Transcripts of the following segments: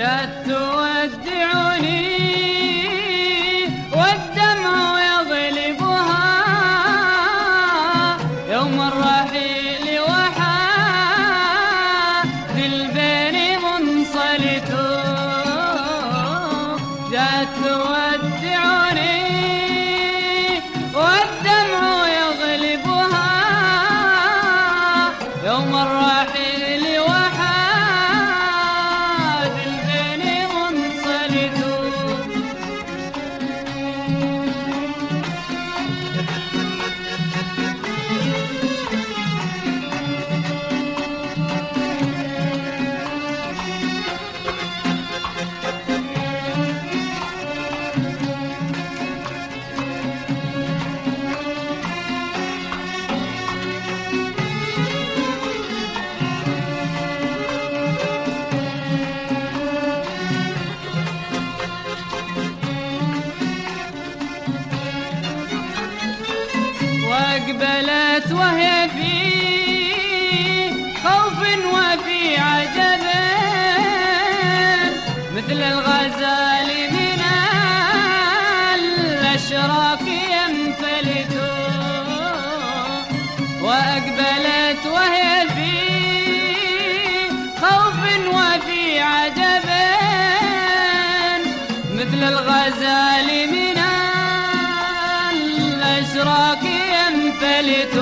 جات تودعني والدمع يغلبها يوم الرحيل وحاد البين منصلت. جات تودعني والدمع يغلبها يوم الرحيل وحاد البين منصلت. وأقبلت وهي في خوف وفي عجب مثل الغزال من الأشراك ينفلت. وأقبلت وهي في خوف وفي عجب مثل الغزال من الأشراك ينفلت.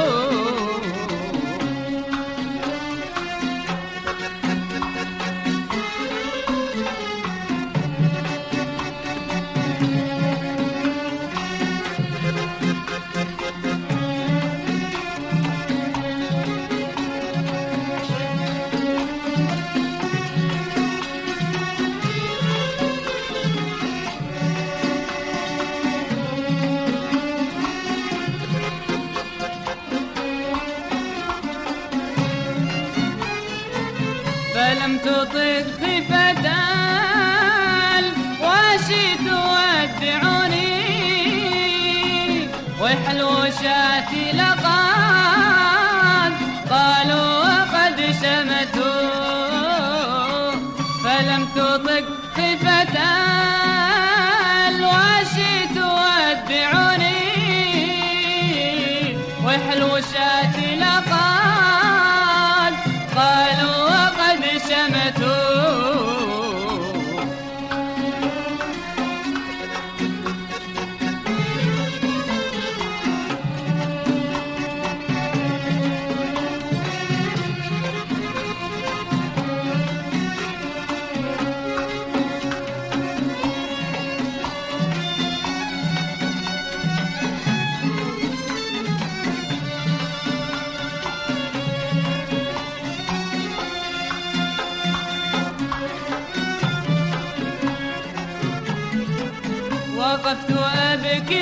فلم تطق خفة الواشي تودعني ويحلو شاتي لقد قالوا وقد شمتوا. فلم تطق خفة الواشي تودعني ويحلو شاتي لقد قالوا وقد شمتوا. وقفت أبكي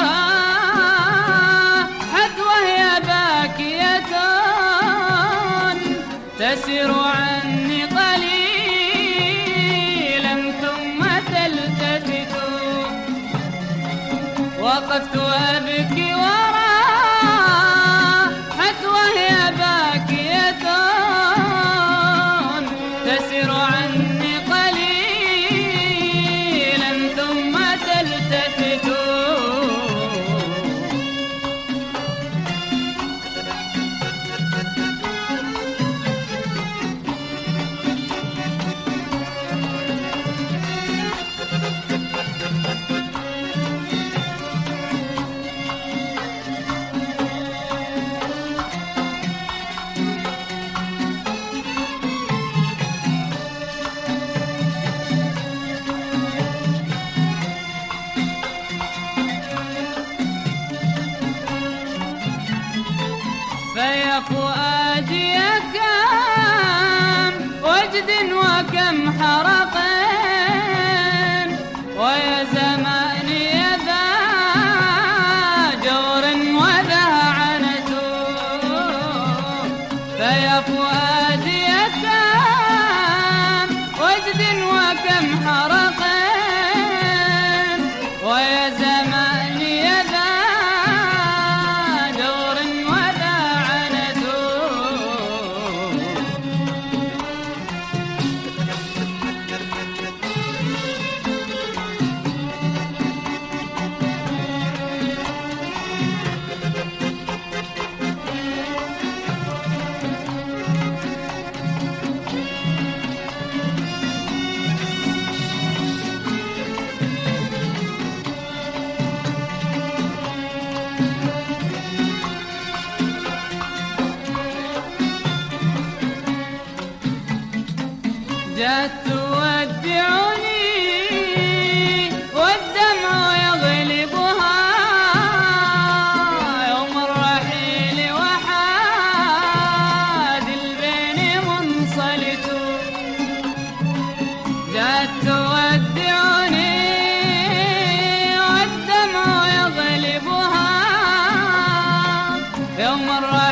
وراحت وهي باكية تسير عني قليلا ثم تلتفت. وقفت أبكي وراحت وهي باكية تسير عني قليلا ثم تلتفت. فيا فؤادي كم وجد وكم حرق ويا زماني ذا جور وذا عنت. فيا فؤادي كم وجد وكم حرق ويا زماني ذا جور وذا عنت. جات تودعني والدمع يغلبها يوم الرحيل وحاد البين منصلت جات تودعني والدمع يغلبها يوم الرحيل